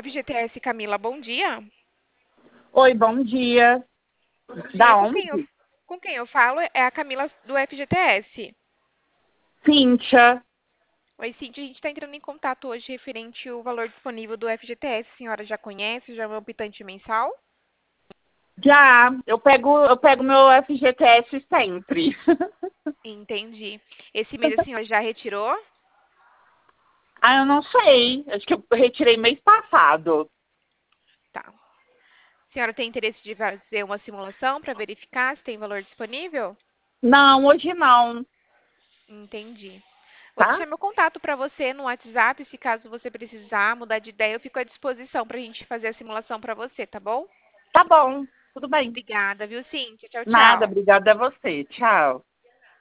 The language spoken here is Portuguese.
FGTS, Camila, bom dia. Oi, bom dia. Bom dia. Da Com onde? quem eu falo é a Camila do FGTS. Cíntia. Oi, Cíntia, a gente está entrando em contato hoje referente ao valor disponível do FGTS. A senhora já conhece, já é um optante mensal? Já, eu pego meu FGTS sempre. Entendi. Esse mês a senhora já retirou? Ah, eu não sei. Acho que eu retirei mês passado. Tá. A senhora tem interesse de fazer uma simulação para verificar se tem valor disponível? Não, hoje não, Entendi. Vou tá? deixar meu contato para você no WhatsApp, se caso você precisar mudar de ideia, eu fico à disposição para a gente fazer a simulação para você, tá bom? Tá bom, tudo bem. Obrigada, viu, Cíntia? Tchau, Nada, tchau. obrigada a você. Tchau.